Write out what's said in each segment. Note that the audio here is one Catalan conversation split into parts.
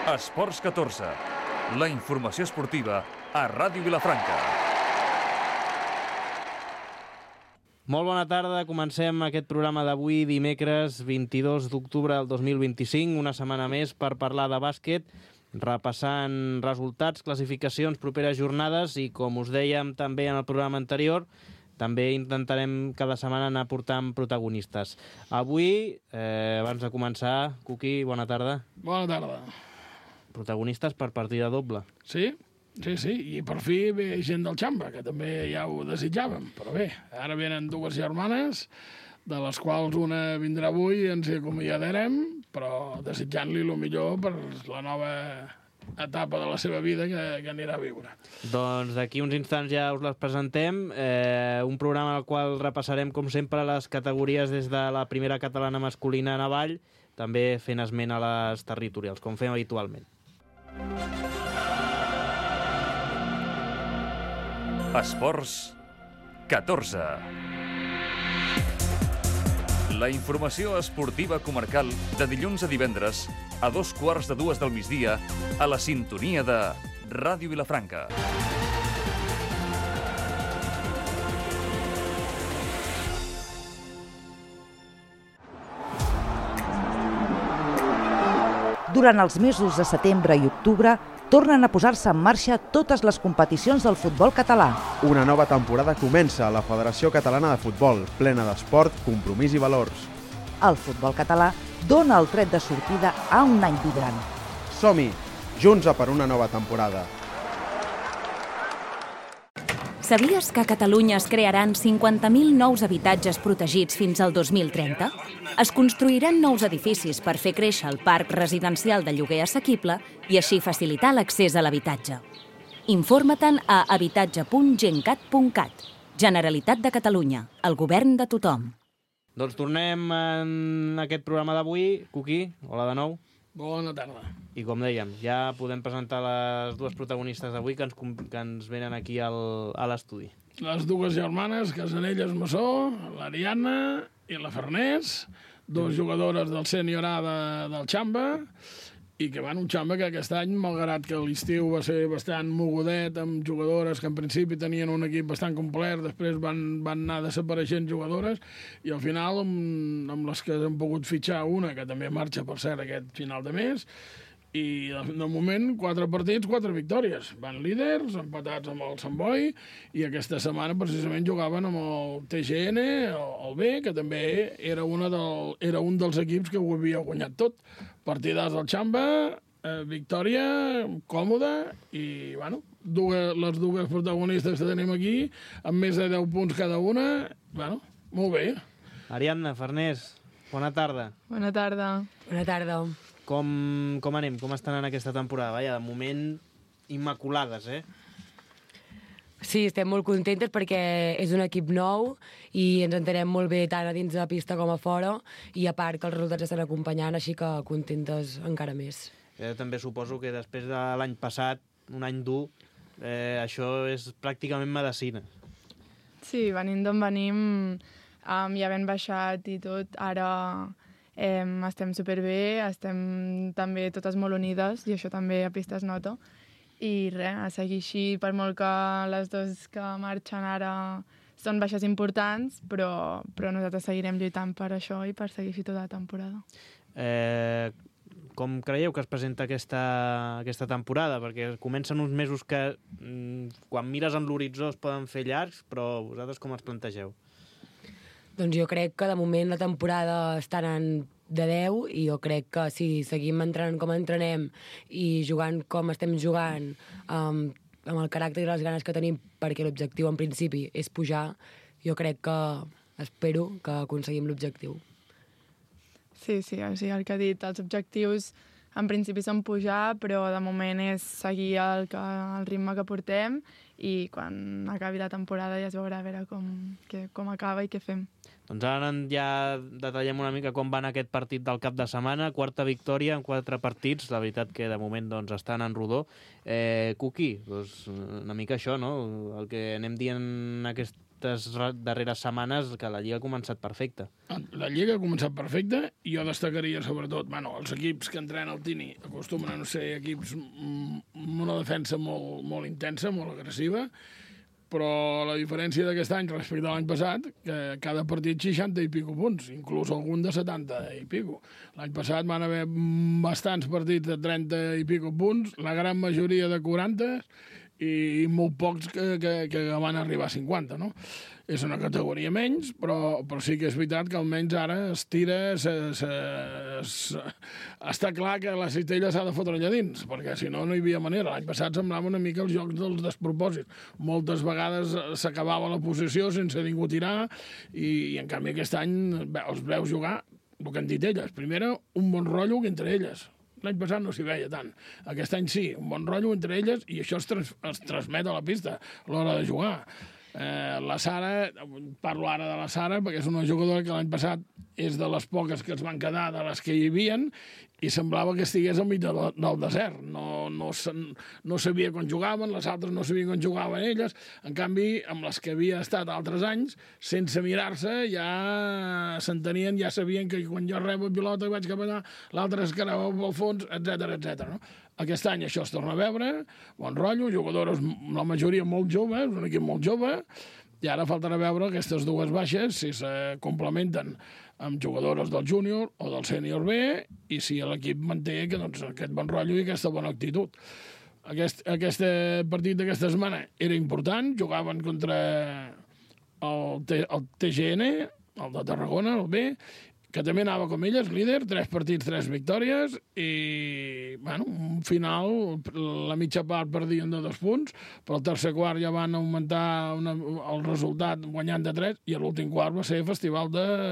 Esports 14, la informació esportiva a Ràdio Vilafranca. Molt bona tarda, comencem aquest programa d'avui, dimecres 22 d'octubre del 2025, una setmana més per parlar de bàsquet, repassant resultats, classificacions, properes jornades i, com us dèiem també en el programa anterior, també intentarem cada setmana anar portant protagonistes. Avui, abans de començar, Cuqui, bona tarda. Bona tarda. Protagonistes per partida doble. Sí, i per fi ve gent del Xamba, que també ja ho desitjàvem, però bé, ara venen dues germanes, de les quals una vindrà avui i ens hi acomiadarem, però desitjant-li el millor per la nova etapa de la seva vida que anirà a viure. Doncs d'aquí uns instants ja us les presentem, un programa en el qual repassarem, com sempre, les categories des de la primera catalana masculina en avall, també fent esment a les territorials, com fem habitualment. Esports 14. La informació esportiva comarcal de dilluns a divendres a 2:15 del migdia a la sintonia de Ràdio Vilafranca. Durant els mesos de setembre i octubre, tornen a posar-se en marxa totes les competicions del futbol català. Una nova temporada comença a la Federació Catalana de Futbol, plena d'esport, compromís i valors. El futbol català dona el tret de sortida a un any vibrant. Som-hi, junts a per una nova temporada. Sabies que a Catalunya es crearan 50.000 nous habitatges protegits fins al 2030? Es construiran nous edificis per fer créixer el parc residencial de lloguer assequible i així facilitar l'accés a l'habitatge. Informa-te'n a habitatge.gencat.cat. Generalitat de Catalunya, el govern de tothom. Doncs tornem en aquest programa d'avui. Cuqui, hola de nou. Bona tarda. I com dèiem, ja podem presentar les dues protagonistes d'avui que ens venen aquí a l'estudi. Les dues germanes, Casanelles Massó, l'Ariadna i la Farners, dues jugadores del sènior A del Xamba, i que van un Xamba que aquest any, malgrat que l'estiu va ser bastant mogudet, amb jugadores que en principi tenien un equip bastant complet, després van anar desapareixent jugadores, i al final, amb les que han pogut fitxar una, que també marxa, per cert, aquest final de mes, i de moment 4 partits, 4 victòries. Van líders, empatats amb el Sant Boi, i aquesta setmana precisament jugaven amb el TGN, el B, que també era un dels equips que ho havia guanyat tot. Partidars del Xamba, victòria còmoda, i bueno, les dues protagonistes que tenim aquí, amb més de 10 punts cada una, bueno, molt bé. Ariadna, Farners, bona tarda. Bona tarda. Bona tarda. Com anem? Com estan en aquesta temporada? Vaja, de moment, immaculades, eh? Sí, estem molt contentes perquè és un equip nou i ens entenem molt bé tant a dins de la pista com a fora, i a part que els resultats estan acompanyant, així que contentes encara més. També suposo que després de l'any passat, un any dur, això és pràcticament medecina. Sí, venint d'on venim, ja ben baixat i tot, ara estem superbé, estem també totes molt unides, i això també a pista es nota. I res, a seguir així, per molt que les dues que marxen ara són baixes importants, però nosaltres seguirem lluitant per això i per seguir així tota la temporada. Com creieu que es presenta aquesta temporada? Perquè comencen uns mesos que, quan mires en l'horitzó, es poden fer llargs, però vosaltres com els plantegeu? Doncs jo crec que de moment la temporada està anant de 10, i jo crec que si seguim entrenant com entrenem i jugant com estem jugant, amb el caràcter i les ganes que tenim, perquè l'objectiu en principi és pujar, jo crec que espero que aconseguim l'objectiu. Sí, o sigui, el que ha dit, els objectius en principi són pujar, però de moment és seguir el ritme que portem, i quan acabi la temporada ja es veurà a veure com acaba i què fem. Doncs ara ja detallem una mica com va anar aquest partit del cap de setmana. 4ª victòria en 4 partits. La veritat que de moment estan en rodó. Cuqui, una mica això, no? El que anem dient aquest aquestes darreres setmanes que la Lliga ha començat perfecta. La Lliga ha començat perfecta i jo destacaria sobretot, els equips que entrena el Tini acostumen a no ser equips amb una defensa molt intensa, molt agressiva, però la diferència d'aquest any respecte a l'any passat, que cada partit 60 i pico punts, inclús algun de 70 i pico. L'any passat van haver bastants partits de 30 i pico punts, la gran majoria de 40 i molt pocs que van arribar a 50, no? És una categoria menys, però sí que és veritat que almenys ara es tira... Està clar que la cistella s'ha de fotre allà dins, perquè si no, no hi havia manera. L'any passat semblava una mica els jocs dels despropòsits. Moltes vegades s'acabava la posició sense ningú tirar i en canvi aquest any els veus jugar el que han dit elles. Primera, un bon rotllo entre elles. L'any passat no s'hi veia tant. Aquest any sí, un bon rotllo entre elles i això es transmet a la pista a l'hora de jugar. La Sara, parlo ara de la Sara perquè és una jugadora que l'any passat és de les poques que es van quedar de les que hi havien i semblava que estigués al mig del desert. No sabia quan jugaven, les altres no sabien quan jugaven elles. En canvi, amb les que havia estat altres anys, sense mirar-se, ja s'entenien, ja sabien que quan jo rebo pilota i vaig cap allà, l'altre es quedava pel fons, etc. No? Aquest any això es torna a veure, bon rotllo, jugadores, la majoria molt joves, un equip molt jove, i ara faltarà veure aquestes dues baixes si se complementen amb jugadores del júnior o del sènior B i si l'equip manté aquest bon rotllo i aquesta bona actitud. Aquest partit d'aquesta setmana era important, jugaven contra el TGN, el de Tarragona, el B, que també anava com elles, líder, 3 partits, 3 victòries, i, un final, la mitja part perdien de 2 punts, però el tercer quart ja van augmentar el resultat guanyant de 3, i l'últim quart va ser festival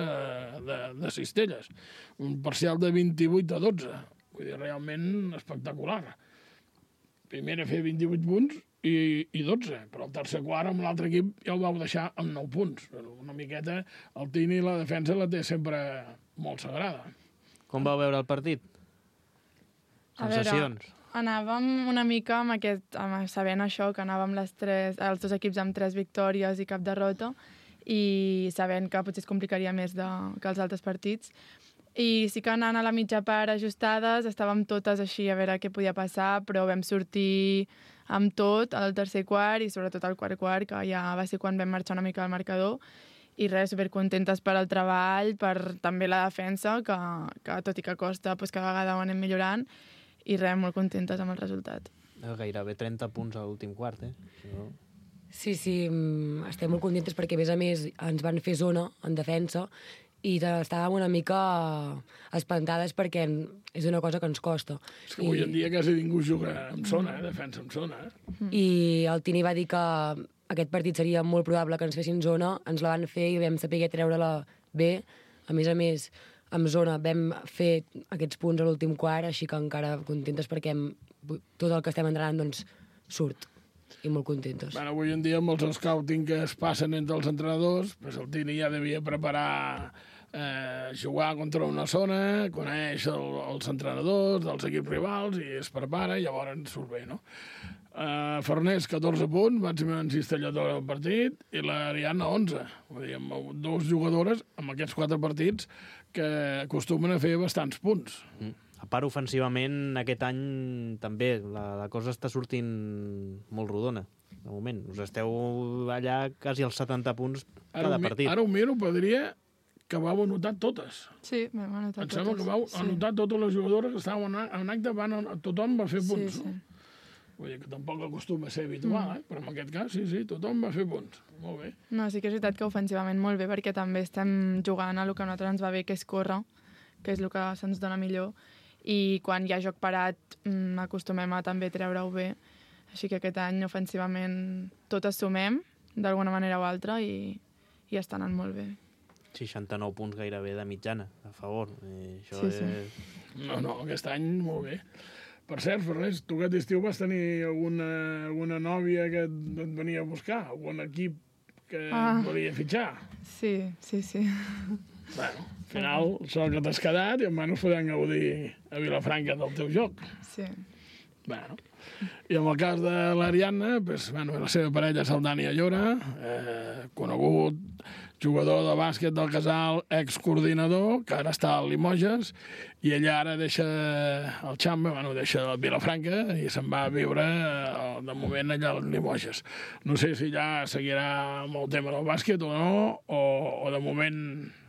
de cistelles. Un parcial de 28 a 12. Vull dir, realment espectacular. Primer a fer 28 punts, i 12, però el tercer quart amb l'altre equip ja ho vau deixar amb 9 punts. Una miqueta, el Tini la defensa la té sempre molt sagrada. Com vau veure el partit? Sensacions? Anàvem una mica sabent això, que anàvem els 2 equips amb 3 victòries i cap derrota, i sabent que potser es complicaria més que els altres partits. I sí que anant a la mitja part ajustades, estàvem totes així a veure què podia passar, però vam sortir amb tot al tercer quart i sobretot al quart, que ja va ser quan vam marxar una mica al marcador, i res, supercontentes per al treball, per també la defensa, que tot i que costa, cada vegada ho anem millorant, i res, molt contentes amb el resultat. Gairebé 30 punts a l'últim quart, Sí, estem molt contentes perquè, a més, ens van fer zona en defensa i estàvem una mica espantades perquè és una cosa que ens costa. És que avui en dia quasi ningú juga amb zona, defensa amb zona. I el Tini va dir que aquest partit seria molt probable que ens fessin zona, ens la van fer i vam saber treure-la bé. A més, amb zona vam fer aquests punts a l'últim quart, així que encara contentes perquè tot el que estem entrenant surt. I molt contentes. Avui en dia, amb els scouting que es passen entre els entrenadors, el Tini ja devia preparar jugar contra una zona, coneix els entrenadors dels equips rivals i es prepara i llavors surt bé, no? Farners, 14 punts, màxima encistelladora del partit, i l'Ariadna, 11. Vull dir, amb 2 jugadores, amb aquests 4 partits, que acostumen a fer bastants punts. A part, ofensivament, aquest any també la cosa està sortint molt rodona, de moment. Us esteu allà quasi als 70 punts cada partit. Ara ho miro, podria que vau anotar totes. Sí, vam anotar totes. Em sembla que vau anotar totes les jugadores que estaven en acte, tothom va fer punts. Sí. Vull dir que tampoc acostuma a ser habitual, però en aquest cas sí, tothom va fer punts. Molt bé. No, sí que és veritat que ofensivament molt bé, perquè també estem jugant a el que a nosaltres ens va bé, que és córrer, que és el que se'ns dona millor, i quan hi ha joc parat acostumem a també treure-ho bé. Així que aquest any ofensivament totes sumem d'alguna manera o altra i està anant molt bé. 69 punts gairebé de mitjana, a favor. Sí. No, aquest any molt bé. Per cert, Ferrés, tu aquest estiu vas tenir alguna nòvia que et venia a buscar? Algun equip que et volia fitxar? Sí. Bueno, al final, sort que t'has quedat i almenys podem gaudir a Vilafranca del teu joc. Sí. Bueno. I en el cas de l'Ariadna, la seva parella és el Dani Allora, conegut jugador de bàsquet del Casal, excoordinador, que ara està al Limoges, i ella ara deixa el Xamba, deixa el Vilafranca i se'n va a viure, de moment, allà al Limoges. No sé si ja seguirà amb el tema del bàsquet o no, o de moment...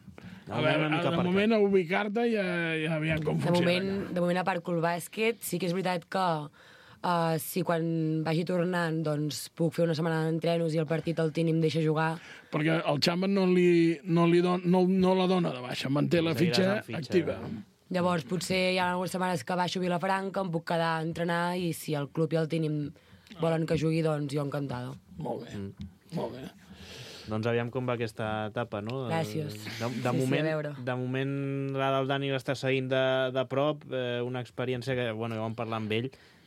de moment a ubicar-te i ja aviam com funciona. De moment, a part que el bàsquet, sí que és veritat que si quan vagi tornant doncs puc fer una setmana d'entrenos i el partit el Tini em deixa jugar. Perquè el Xamba no la dona de baixa, manté la fitxa activa. Llavors, potser hi ha algunes setmanes que baixo a Vilafranca, em puc quedar a entrenar i si el club i el Tini volen que jugui, doncs jo encantada. Molt bé, molt bé. Doncs aviam com va aquesta etapa, no? Gràcies. De moment la del Dani l'està seguint de prop, una experiència que, ja vam parlar amb ell.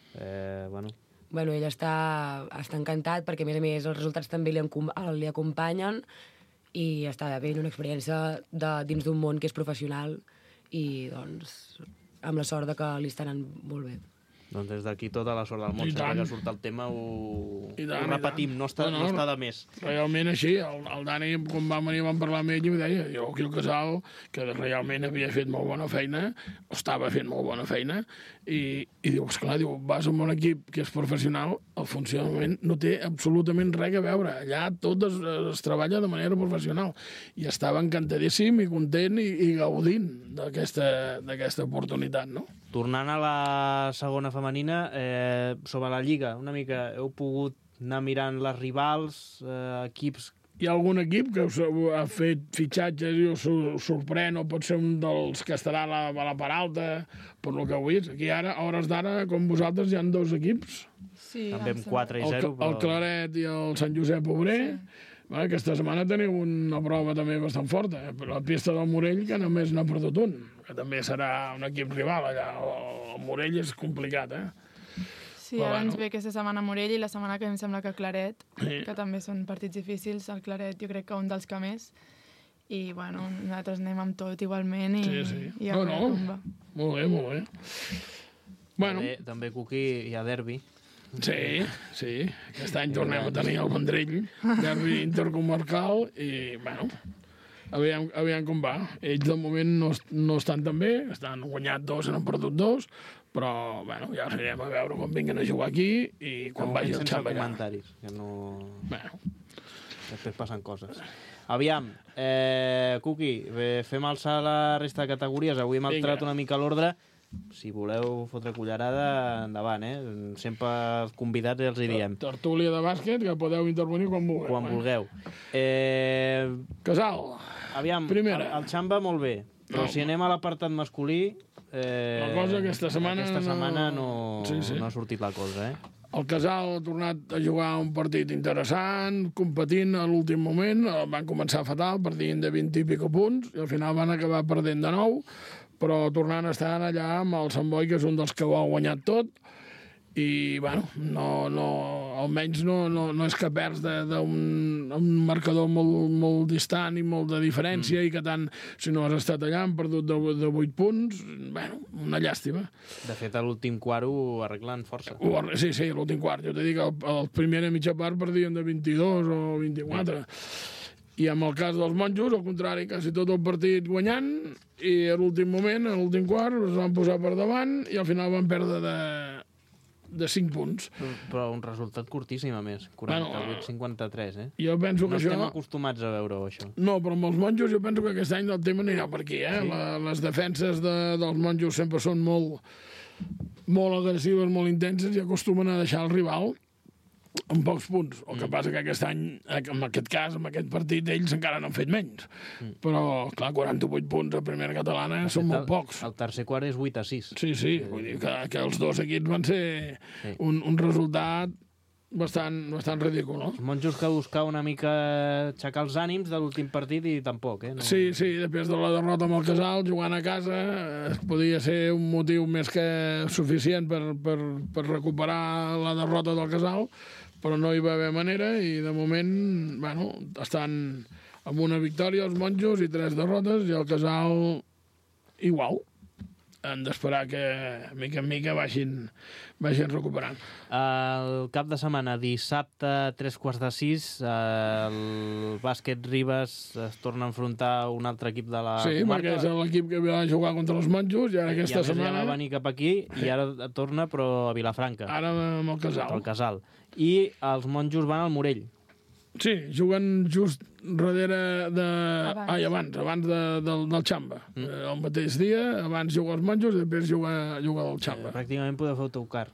Ell està encantat perquè, a més, els resultats també li acompanyen i està veient una experiència dins d'un món que és professional i, doncs, amb la sort que li està anant molt bé. Doncs des d'aquí tota la sort del món. Sempre que surt el tema ho repetim, no està de més. Realment així, el Dani, quan vam venir, vam parlar amb ell i em deia, jo aquí al Casal, que realment havia fet molt bona feina, o estava fent molt bona feina, i diu, esclar, vas amb un equip que és professional, el funcionament no té absolutament res a veure. Allà tot es treballa de manera professional. I estava encantadíssim i content i gaudint d'aquesta oportunitat, no? Tornant a la segona femenina, sobre la Lliga, una mica, heu pogut anar mirant les rivals, equips... Hi ha algun equip que ha fet fitxatges i us sorprèn, o pot ser un dels que estarà a la part alta, per lo que heu vist. Aquí ara, a hores d'ara, com vosaltres, hi ha 2 equips. Sí, també amb 4-0. El Claret i el Sant Josep Obrer. Sí. Aquesta setmana teniu una prova també bastant forta, però la pista del Morell, que només n'ha perdut un, que també serà un equip rival allà. El Morell és complicat, Sí, ara ens ve aquesta setmana Morell i la setmana que em sembla que Claret, que també són partits difícils. El Claret jo crec que un dels que més. I, nosaltres anem amb tot igualment i a veure com va. Molt bé, molt bé. També, Cuqui, hi ha derbi. Sí. Aquest any tornem a tenir el Vendrell, derbi intercomarcal, i, aviam com va. Ells, de moment, no estan tan bé, han guanyat 2, n'han perdut 2, però, ja anirem a veure quan vinguin a jugar aquí i quan vagi el Xamba allà. Comentaris, que no... Després passen coses. Aviam, Cuqui, fem alçar la resta de categories. Avui hem alterat una mica l'ordre. Si voleu fotre cullerada, endavant, Sempre els convidats els hi diem. Tertúlia de bàsquet, que podeu intervenir quan vulgueu. Quan vulgueu. Casal, aviam, primera. El Xamba molt bé, però si anem a l'apartat masculí... La cosa aquesta setmana no ha sortit la cosa, El Casal ha tornat a jugar un partit interessant, competint a l'últim moment. Van començar fatal, perdien de 20 i pico punts, i al final van acabar perdent de 9, però tornant a estar allà amb el Sant Boi, que és un dels que ho ha guanyat tot, i, almenys no és que perds d'un marcador molt distant i molt de diferència, i que tant, si no has estat allà, han perdut de 8 punts, una llàstima. De fet, a l'últim quart ho arreglen força. Sí, l'últim quart. Jo t'he dit que el primer a mitja part perdien de 22 o 24. I en el cas dels monjos, al contrari, quasi tot el partit guanyant, i a l'últim moment, a l'últim quart, es van posar per davant i al final van perdre de 5 punts. Però un resultat curtíssim, a més. 48-53, Jo penso que no estem acostumats a veure això. No, però amb els monjos jo penso que aquest any el tema anirà per aquí, Sí. Les defenses dels monjos sempre són molt agressives, molt intenses, i acostumen a deixar el rival amb pocs punts. El que passa que aquest any, en aquest cas, en aquest partit, ells encara n'han fet menys. Però, clar, 48 punts a primera catalana són molt pocs. El tercer quart és 8-6. Sí, vull dir que els dos equips van ser un resultat bastant ridícul, no? Els monjos que buscar una mica aixecar els ànims de l'últim partit i tampoc, No... Sí, després de la derrota amb el Casal, jugant a casa, podia ser un motiu més que suficient per recuperar la derrota del Casal, però no hi va haver manera, i de moment, estan amb una victòria els monjos i 3 derrotes, i el Casal igual. hem d'esperar que, mica en mica, vagin recuperant. El cap de setmana, dissabte, 3:45, el bàsquet Ribes es torna a enfrontar un altre equip de la comarca. Sí, perquè és l'equip que va jugar contra els monjos i ara aquesta setmana... ja va venir cap aquí i ara torna, però a Vilafranca. Ara amb el Casal. El Casal. I els monjos van al Morell. Sí, juguen just darrere de... Abans del Xamba. El mateix dia, abans juga els monjos i després juga el Xamba. Pràcticament podeu fer autocar.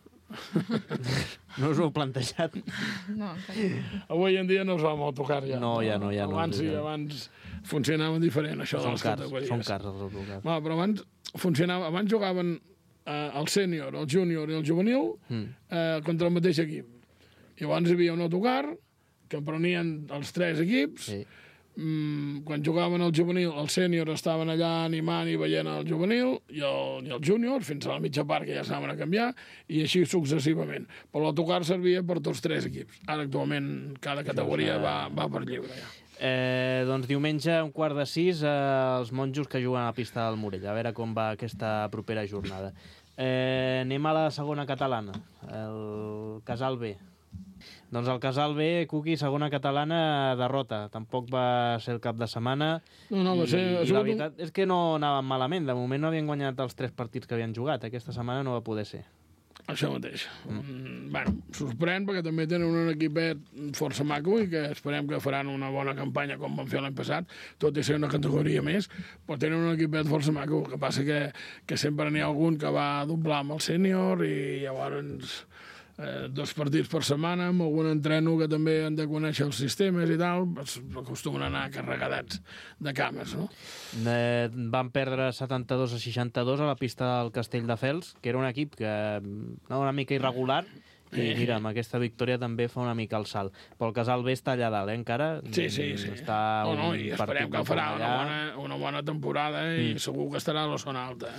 No us ho heu plantejat? No, avui en dia no es va amb autocar ja. No, ja no. Abans sí, abans funcionava diferent, això de les categories. Són cars els autocars. Però abans jugaven el sènior, el júnior i el juvenil contra el mateix equip. I abans hi havia un autocar que prenien els 3 equips. Sí. Quan jugaven el juvenil, el sènior estaven allà animant i veient el juvenil i el júnior, fins a la mitja part que ja s'anaven a canviar, i així successivament. Però l'autocar servia per tots 3 equips. Ara actualment cada categoria va per lliure ja. Doncs diumenge, 5:45, els monjos que juguen a la pista del Morell. A veure com va aquesta propera jornada. Anem a la segona catalana, el Casal B. Doncs el Casal B, Cuqui, segona catalana, derrota. Tampoc va ser el cap de setmana. No, va ser... I la veritat és que no anaven malament. De moment no havien guanyat els 3 partits que havien jugat. Aquesta setmana no va poder ser. Això mateix. Bueno, sorprèn perquè també tenen un equipet força maco i que esperem que faran una bona campanya com van fer l'any passat, tot i ser una categoria més, però tenen un equipet força maco. El que passa que sempre n'hi ha algun que va doblar amb el sènior i llavors 2 partits per setmana, amb algun entreno que també han de conèixer els sistemes i tal, acostumen a anar carregats de cames, no? Van perdre 72-62 a la pista del Castelldefels, que era un equip que anava una mica irregular, i mira, amb aquesta victòria també fa una mica el salt. Però el Casal B està allà dalt, encara? Sí. Està i esperem que farà una bona temporada i segur que estarà a la zona alta.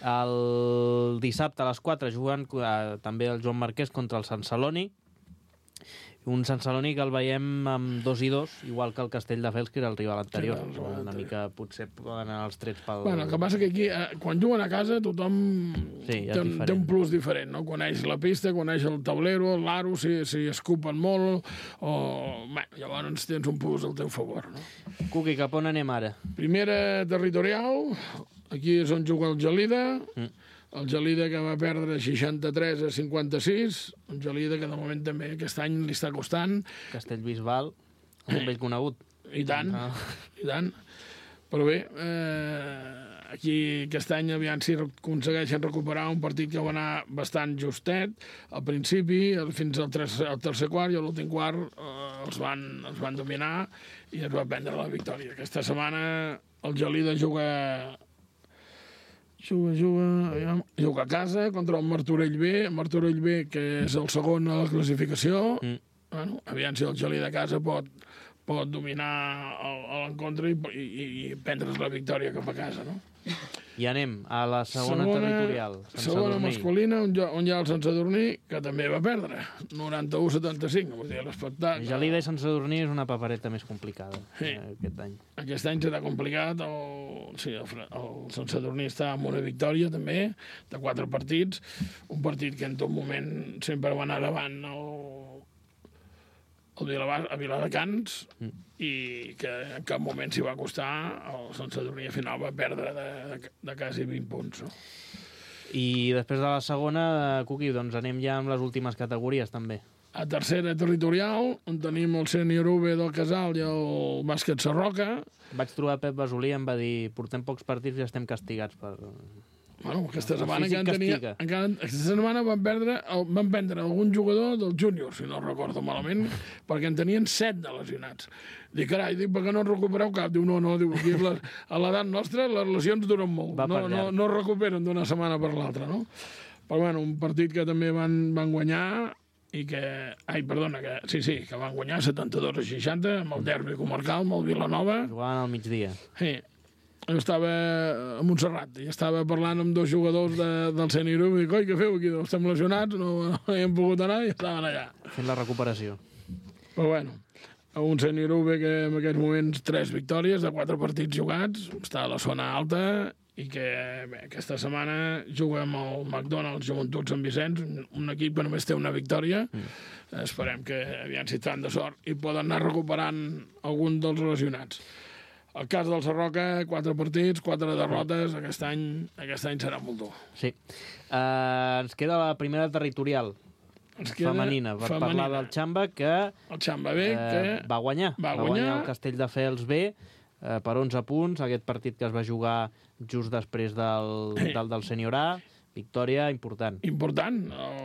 El dissabte a les 4 juguen també el Joan Marquès contra el Sant Celoni. Un Sant Celoni que el veiem amb 2-2, igual que el Castelldefels, que era el rival anterior. Una mica potser poden anar els trets pel... Bueno, el que passa que aquí, quan juguen a casa, tothom té un plus diferent, no? Coneix la pista, coneix el taulero, l'aro, si escupen molt, o... Bueno, llavors tens un plus al teu favor, no? Cuqui, cap on anem ara? Primera territorial, aquí és on juga el Gelida, el Gelida que va perdre 63-56, un Gelida que de moment també aquest any li està costant. Castellbisbal, un vell conegut. I tant. Però bé, aquí aquest any aviam si aconsegueixen recuperar un partit que va anar bastant justet al principi, fins al tercer quart, i a l'últim quart els van dominar i es va prendre la victòria. Aquesta setmana el Gelida juga a casa contra el Martorell B, que és el segon a la classificació. Bueno, aviam si el Gelida a casa pot dominar l'encontre i prendre's la victòria cap a casa, no? I anem a la segona territorial. Segona masculina, on hi ha el Sant Sadurní, que també va perdre, 91-75. Vull dir, l'espectacle... Gelida i Sant Sadurní és una papereta més complicada aquest any. Aquest any serà complicat. El Sant Sadurní està amb una victòria, també, de 4 partits. Un partit que en tot moment sempre va anar davant a Viladecans i que en cap moment s'hi va costar. El Sant Sadurní al final va perdre de quasi 20 punts, no? I després de la segona, Cuqui, doncs anem ja amb les últimes categories també. A tercera territorial, on tenim el sènior UB del Casal i el bàsquet Sarroca. Vaig trobar Pep Basolí i em va dir portem pocs partits i estem castigats per... Bueno, aquesta setmana aquesta setmana van prendre algun jugador del júnior, si no recordo malament, perquè en tenien 7 de lesionats. Dic, carai, per què no en recupereu cap? Diu, no, diu, aquí a l'edat nostra les lesions duren molt, no es recuperen d'una setmana per l'altra, no? Però bueno, un partit que també van guanyar i que... que van guanyar 72-60 amb el derbi comarcal, amb el Vilanova. Jugaven al migdia. Sí. Jo estava a Montserrat i estava parlant amb 2 jugadors del sènior i dic, oi, què feu aquí? Estem lesionats, no hem pogut anar i estaven allà. Fent la recuperació. Però bueno, un sènior que en aquests moments 3 victòries de 4 partits jugats, està a la zona alta i que bé, aquesta setmana juga amb el McDonald's Joventut Sant Vicenç, un equip que només té una victòria. Esperem que aviam si estan de sort i poden anar recuperant algun dels lesionats. El cas del Sarroca, 4 partits, 4 derrotes, aquest any serà molt dur. Sí. Ens queda la primera territorial, femenina, per parlar del Xamba, que el Xamba B, que va guanyar el Castelldefels B per 11 punts, aquest partit que es va jugar just després del Sènior A, victòria important. Important.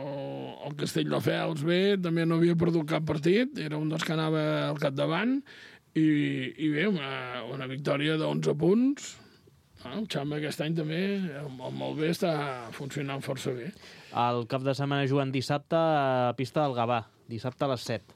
El Castelldefels B també no havia perdut cap partit, era un dels que anava al capdavant, i bé, una victòria d'11 punts. El Xamba aquest any també, molt bé, està funcionant força bé. El cap de setmana juguen dissabte a pista del Gavà, dissabte a les 7.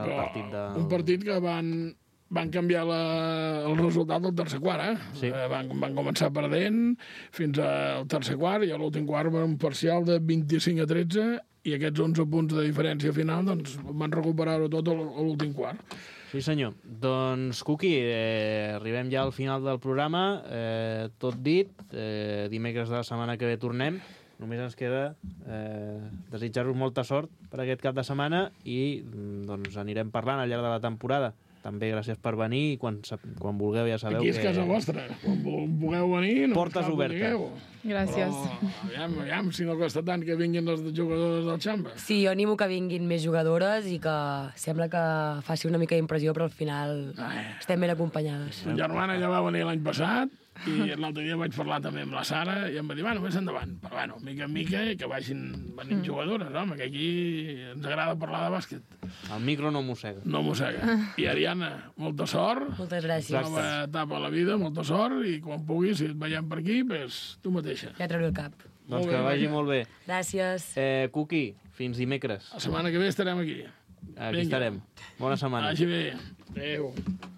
Un partit que van canviar el resultat del tercer quart, Sí. Van començar perdent fins al tercer quart, i a l'últim quart van un parcial de 25-13, i aquests 11 punts de diferència final doncs, van recuperar-ho tot a l'últim quart. Sí, senyor. Doncs, Cuqui, arribem ja al final del programa. Tot dit, dimecres de la setmana que ve tornem. Només ens queda desitjar-vos molta sort per aquest cap de setmana i doncs, anirem parlant al llarg de la temporada. També gràcies per venir i quan vulgueu ja sabeu que... Aquí és casa vostra. Quan vulgueu venir... Portes obertes. Gràcies. Però, aviam, si no costa tant que vinguin les jugadores del Xamba. Sí, jo animo que vinguin més jugadores i que sembla que faci una mica d'impressió, però al final estem ben acompanyades. La germana ja va venir l'any passat i l'altre dia vaig parlar també amb la Sara i em va dir, bueno, més endavant. Però, bueno, mica en mica, que vagin venint jugadores, home, que aquí ens agrada parlar de bàsquet. El micro no mossega. No mossega. I Ariadna, molta sort. Moltes gràcies. Nova etapa a la vida, molta sort, i quan puguis, si et veiem per aquí, pues, tu mateixa. Ja trauré el cap. Doncs que vagi molt bé. Gràcies. Cuqui, fins dimecres. La setmana que ve estarem aquí. Aquí estarem. Bona setmana. Vagi bé. Adéu.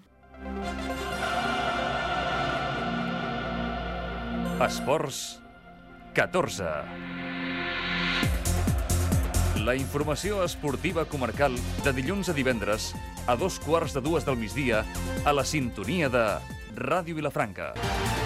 Esports 14. La informació esportiva comarcal de dilluns a divendres a 2:15 del migdia a la sintonia de Ràdio Vilafranca.